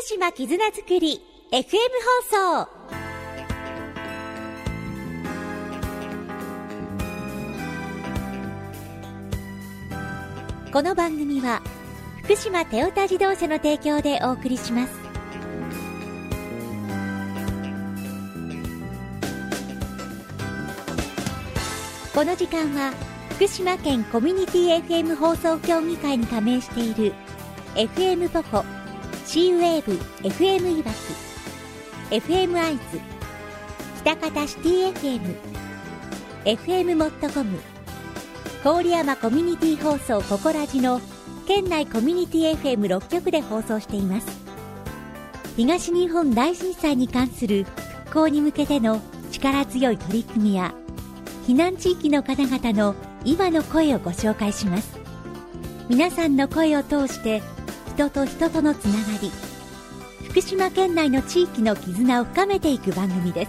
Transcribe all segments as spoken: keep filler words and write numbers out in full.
島絆づくり エフエム 放送。この番組は福島テオタ自動車の提供でお送りします。この時間は福島県コミュニティ エフエム 放送協議会に加盟している エフエム ポコ、シーウェーブ エフエム いわき、エフエム アイズ、北方シティ エフエム、エフエム モットコム、郡山コミュニティ放送ココラジの県内コミュニティ エフエムろっ 局で放送しています。東日本大震災に関する復興に向けての力強い取り組みや避難地域の方々の今の声をご紹介します。皆さんの声を通して人と人とのつながり、福島県内の地域の絆を深めていく番組です。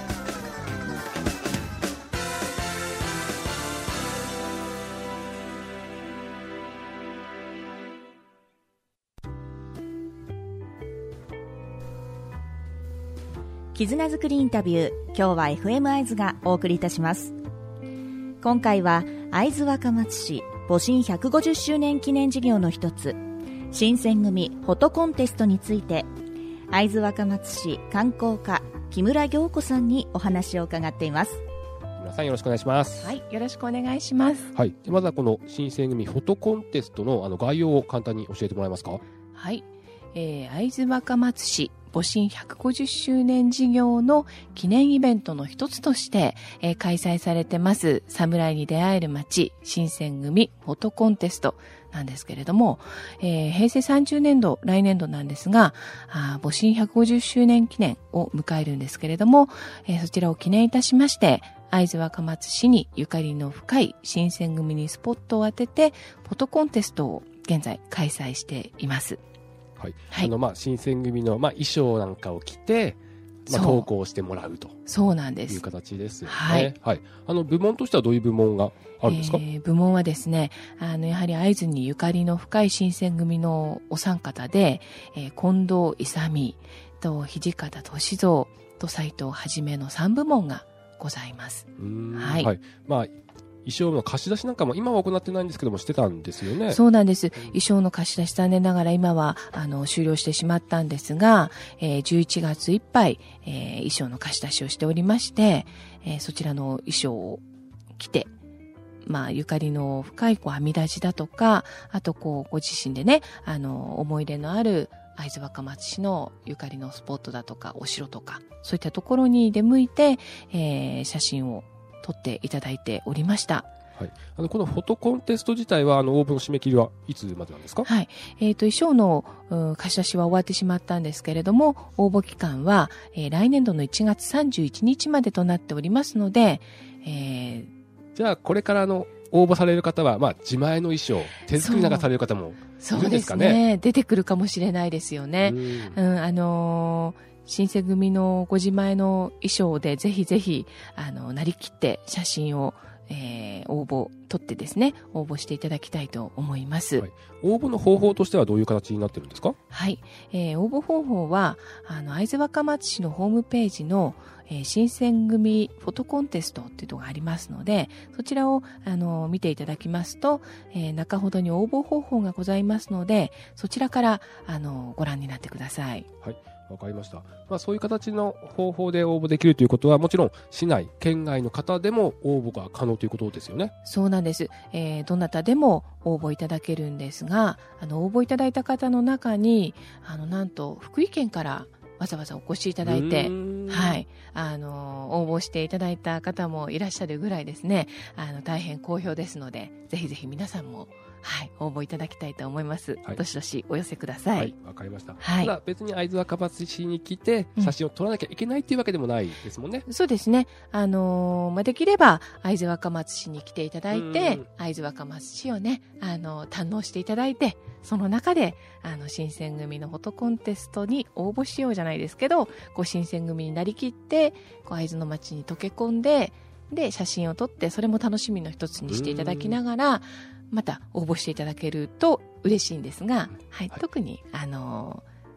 絆づくりインタビュー、今日は エフエム アイズがお送りいたします。今回は会津若松市戊辰ひゃくごじゅっしゅうねん記念事業の一つ、新選組フォトコンテストについて、会津若松市観光課木村行子さんにお話を伺っています。 皆さんよろしくお願いします。 はい、よろしくお願いします。 はい、でまずはこの新選組フォトコンテストのあの概要を簡単に教えてもらえますか。 はい、えー、会津若松市戊辰ひゃくごじゅっしゅうねん事業の記念イベントの一つとして、えー、開催されてます侍に出会える街新選組フォトコンテストなんですけれども、えー、平成さんじゅうねんど来年度なんですが、あ戊辰ひゃくごじゅっしゅうねん記念を迎えるんですけれども、えー、そちらを記念いたしまして会津若松市にゆかりの深い新選組にスポットを当ててフォトコンテストを現在開催しています。 はい、はい、あのまあ新選組のまあ衣装なんかを着て、まあ、投稿してもらうとそうなんですいう形ですよね。 はい、はい、 あの部門としてはどういう部門があるんですか。 えー、部門はですね、あのやはり会津にゆかりの深い新選組のお三方で、えー、近藤勇と土方歳三と斉藤はじめのさん部門がございます。 うーん、 はい、 はい、まあ衣装の貸し出しなんかも今は行ってないんですけどもしてたんですよね。 そうなんです。衣装の貸し出し残念ながら今はあの終了してしまったんですが、えー、じゅういちがついっぱい、えー、衣装の貸し出しをしておりまして、えー、そちらの衣装を着て、まあゆかりの深いこう編み出しだとか、あとこうご自身でねあの思い出のある会津若松市のゆかりのスポットだとかお城とかそういったところに出向いて、えー、写真を撮っていただいておりました。 はい、あのこのフォトコンテスト自体はあの応募の締め切りはいつまでなんですか。 はい、えーと、衣装の貸し出しは終わってしまったんですけれども、応募期間は、えー、来年度のいちがつさんじゅういちにちまでとなっておりますので、えー、 じゃあこれからの応募される方は、まあ、自前の衣装手作りなんかされる方もいるんですかね。そうですね、 出てくるかもしれないですよね。うん、うん、あのー新選組のご自前の衣装でぜひぜひあのなりきって写真を、えー、応募取ってですね応募していただきたいと思います。はい、 応募の方法としてはどういう形になってるんですか。 はい、えー、応募方法はあの会津若松市のホームページの、えー、新選組フォトコンテストっていうのがありますので、そちらをあの見ていただきますと、えー、中ほどに応募方法がございますので、そちらからあのご覧になってください。 はい、わかりました。まあ、そういう形の方法で応募できるということはもちろん市内県外の方でも応募が可能ということですよね。 そうなんです、えー、どなたでも応募いただけるんですが、あの応募いただいた方の中にあのなんと福井県からわざわざお越しいただいて、はい、あの応募していただいた方もいらっしゃるぐらいですね、あの大変好評ですので、ぜひぜひ皆さんもはい、応募いただきたいと思います。はい、どしどしお寄せください。はい、 わかりました。 はい、 ただ別に会津若松市に来て写真を撮らなきゃいけないっていうわけでもないですもんね。 うん、そうですね。あのー、まあ、できれば会津若松市に来ていただいて、会津若松市をね、あのー、堪能していただいて、その中であの新選組のフォトコンテストに応募しようじゃないですけど、こう新選組になりきってこう会津の町に溶け込んで、で写真を撮って、それも楽しみの一つにしていただきながらまた応募していただけると嬉しいんですが、はい、はい、特にあの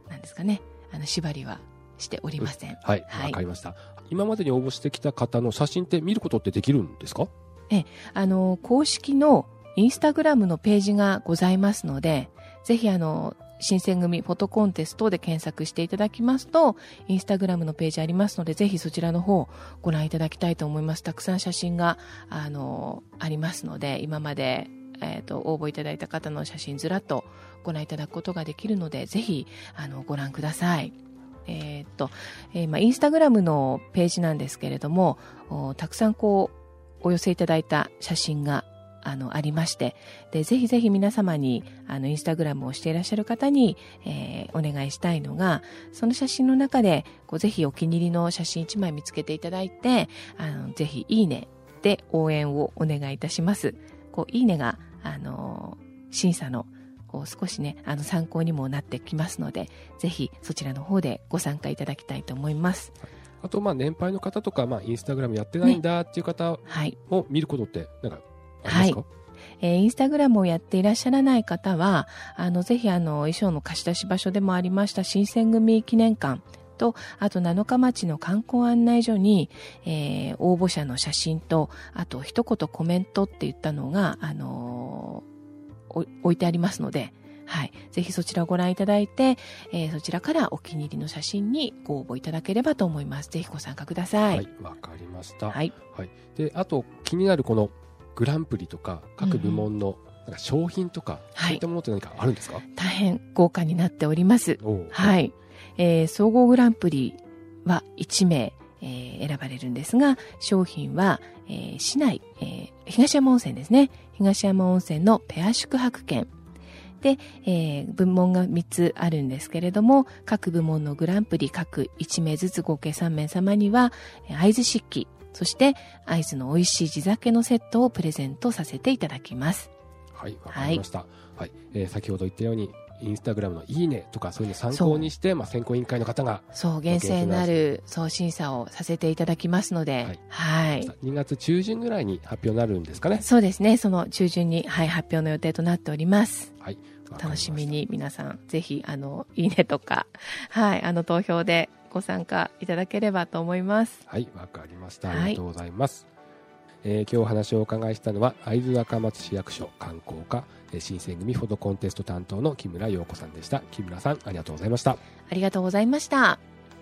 なんですかね、あの縛りはしておりません。 うん、はい、わ、はい、かりました。今までに応募してきた方の写真って見ることってできるんですか？ え、あの、公式のインスタグラムのページがございますので、ぜひあの、新選組フォトコンテストで検索していただきますと、インスタグラムのページありますので、ぜひそちらの方ご覧いただきたいと思います。たくさん写真が、あの、ありますので、今まで、えっと、応募いただいた方の写真ずらっとご覧いただくことができるので、ぜひ、あの、ご覧ください。えー、っと、えー、まあ、インスタグラムのページなんですけれども、たくさんこう、お寄せいただいた写真があの、ありまして、で、ぜひぜひ皆様に、あの、インスタグラムをしていらっしゃる方に、えー、お願いしたいのが、その写真の中で、こう、ぜひお気に入りの写真いちまい見つけていただいて、あの、ぜひ、いいねで応援をお願いいたします。こう、いいねが、あの、審査の、こう、少しね、あの、参考にもなってきますので、ぜひ、そちらの方でご参加いただきたいと思います。 あと、まあ、年配の方とか、まあ、インスタグラムやってないんだっていう方を見ることって、なんか、はい、 えー、インスタグラムをやっていらっしゃらない方は、あの、ぜひあの、衣装の貸し出し場所でもありました新選組記念館と、あと七日町の観光案内所に、えー、応募者の写真と、あと一言コメントって言ったのが、あのー、置いてありますので、はい。ぜひそちらをご覧いただいて、えー、そちらからお気に入りの写真にご応募いただければと思います。ぜひご参加ください。 はい、わかりました。 はい。 はい。で、あと気になるこのグランプリとか各部門のなんか商品とか、うん、そういったものって何かあるんですか？はい、 大変豪華になっております。はい。えー、総合グランプリはいちめい、えー、選ばれるんですが、商品は、えー、市内、えー、東山温泉ですね。東山温泉のペア宿泊券。で、えー、部門がみっつあるんですけれども、各部門のグランプリ各いちめいずつ合計さんめい様には、会津漆器、そして会津の美味しい地酒のセットをプレゼントさせていただきます。 はい、わかりました。はい、はい、えー、先ほど言ったように、インスタグラムのいいねとかそういうのを参考にして、まあ、選考委員会の方がそう厳正なるそう審査をさせていただきますので、はい、はい、 にがつ中旬ぐらいに発表になるんですかね。 そうですね、その中旬に、はい、発表の予定となっております。 はい、 楽しみに皆さんぜひあのいいねとか、はい、あの投票でご参加いただければと思います。 はい、わかりました。ありがとうございます。はい、えー、今日お話をお伺いしたのは会津若松市役所観光課新選組フォトコンテスト担当の木村陽子さんでした。木村さん、ありがとうございました。 ありがとうございました。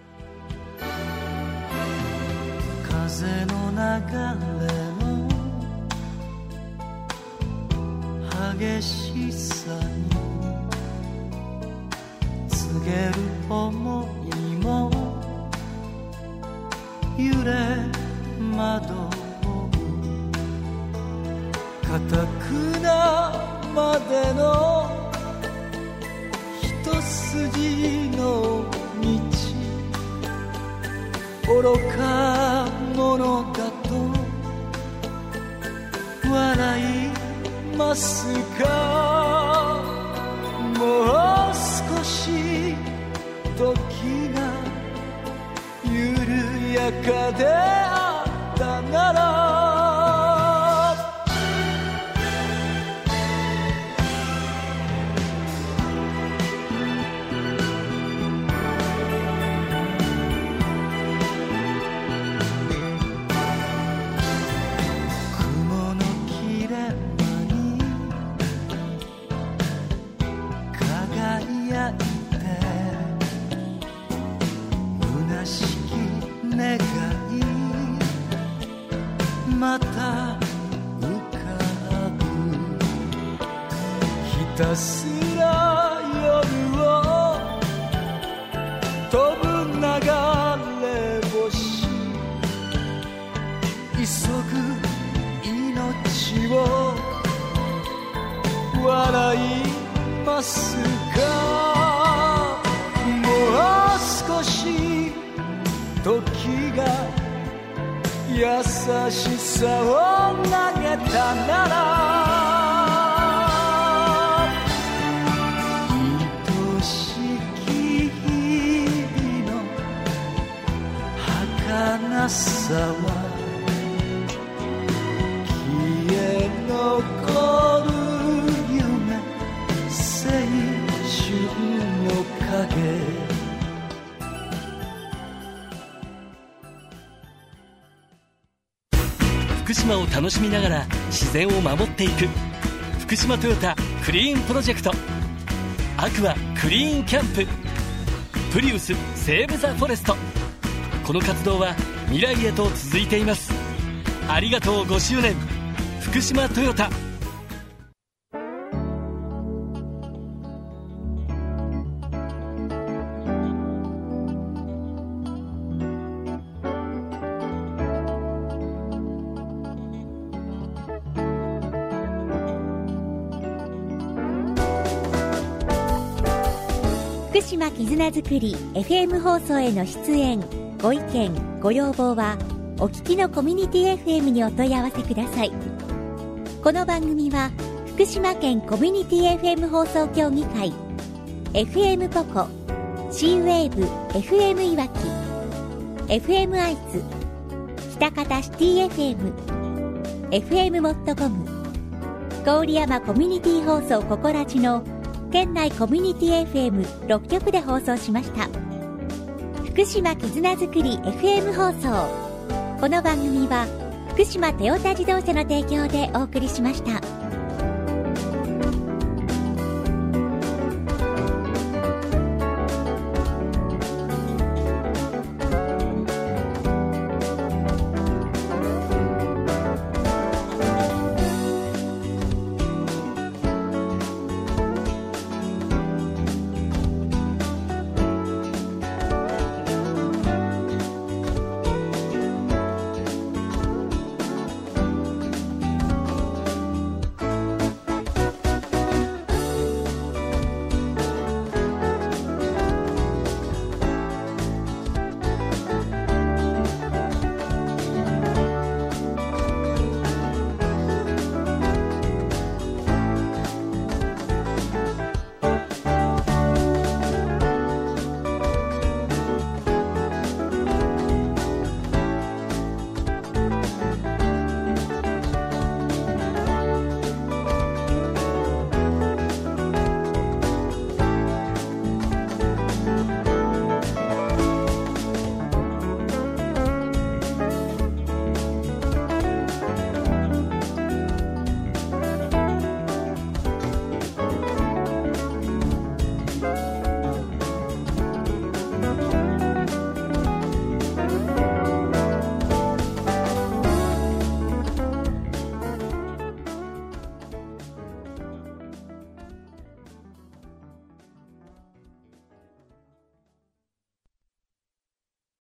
風の流れの激しさに告げる想いも揺れ惑う固くなまでの一筋の道愚か者だと笑いますか。もう少し時が緩やかであったならまた浮かぶひたすら夜を飛ぶ流れ星急ぐ命を笑いますか。もう少し時が優しさを投げたなら愛しき日々の儚さは消え残る夢青春の影福島を楽しみながら自然を守っていく福島トヨタクリーンプロジェクト。アクアクリーンキャンプ、プリウスセーブ・ザ・フォレスト。この活動は未来へと続いています。ありがとうごしゅうねん福島トヨタ。 福島絆づくり エフエム 放送への出演ご意見ご要望はお聞きのコミュニティ エフエム にお問い合わせください。この番組は福島県コミュニティ エフエム 放送協議会 エフエム ポコ C ウェーブ エフエム いわき エフエム アイズ喜多方シティ エフエム エフエム モットコム郡山コミュニティ放送ココラジの県内コミュニティ エフエムろっきょくで放送しました。福島絆づくり エフエム 放送。この番組は福島トヨタ自動車の提供でお送りしました。